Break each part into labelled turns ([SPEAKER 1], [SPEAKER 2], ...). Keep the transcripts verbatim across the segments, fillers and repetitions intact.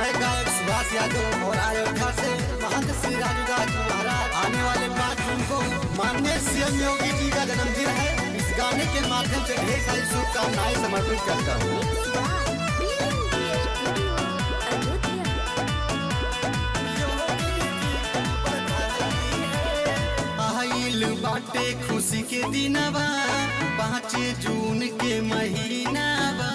[SPEAKER 1] मैं गायक सुभाष यादव और अयोध्या से महंत श्री राजू दास महाराज आने वाले पाँच जून को माननीय सीएम योगी जी का जन्मदिन है। इस गाने के माध्यम से ढेर सारी शुभकामनाएं समर्पित करता हूँ। आइल बाटे खुशी के दिनवा पाँच जून के महीनावा,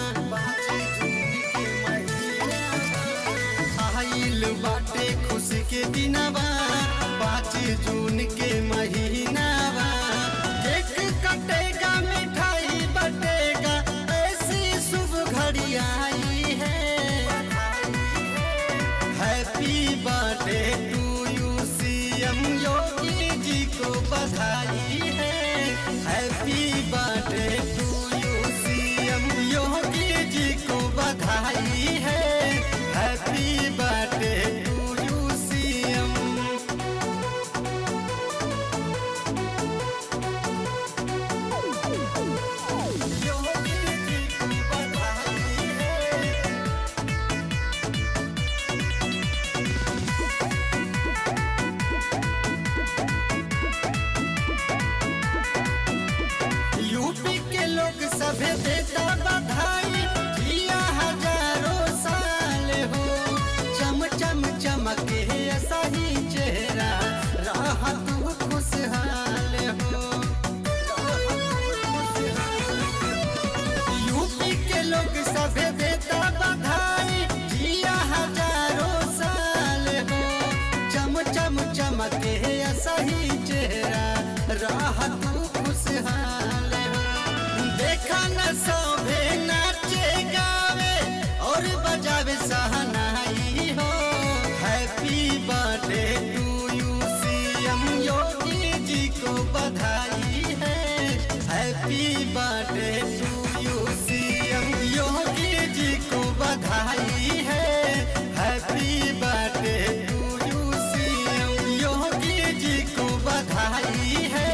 [SPEAKER 1] आइल बाटे खुशी के दिनवा पाँच जून के महीनावा। केक कटेगा मिठाई बटेगा ऐसी शुभ घड़ी आई है। Happy birthday to you CM Yogi ji को बधाई है। Happy birthday to you CM Yogi ji को बधाई है। Happy birthday to you CM. Yogi ji को बधाई है। यूपी के लोग सभे देता बधाई, जिया हजारों साल हो। चम चम चमके ऐसा ही चेहरा रहा तू खुशहाल हो। यूपी के लोग सभे देता बधाई, जिया हजारों साल हो। चम चम चमके ऐसा ही चेहरा रहा तू खुशहाल हो। देखा न सभे नाचे गावे और बजावे सहनाई हो। Happy birthday to you CM Yogi ji को बधाई है। Happy birthday to you CM Yogi ji को बधाई है। Happy birthday to you CM Yogi ji को बधाई है।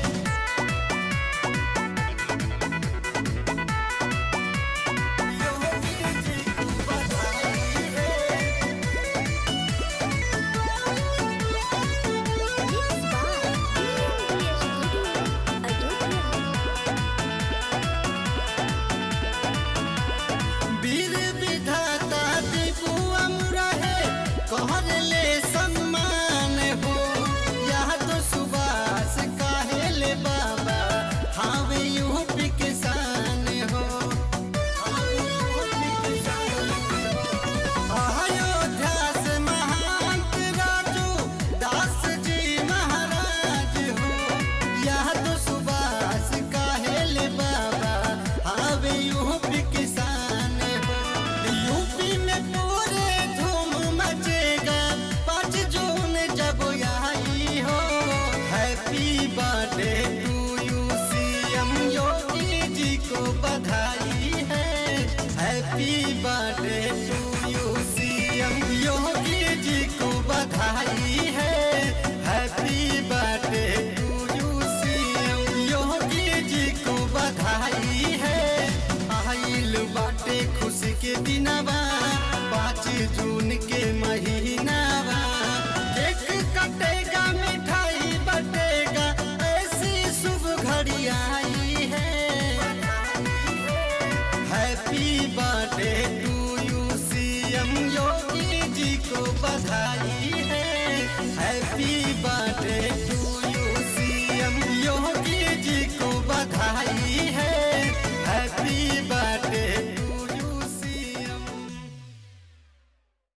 [SPEAKER 1] कहर ले सम्मान हो, यह तो सुभाष काहेले बाबा हावे यूपी किसान हो। अयोध्या से महंत राजू दास जी महाराज हो, यह तो सुभाष काहेले बाबा हावे यूपी किसान हो। यूपी में पूरे जब आई हो। Happy birthday to you CM Yogi ji को बधाई है। Happy birthday to you CM Yogi ji को बधाई है। Happy birthday to you CM Yogi ji को बधाई है। आइल बाटे खुशी के दिनवा पाँच जून के महीनावा। केक कटेगा मिठाई बटेगा ऐसी शुभ घड़ी आई है। Happy birthday to you CM Yogi ji को बधाई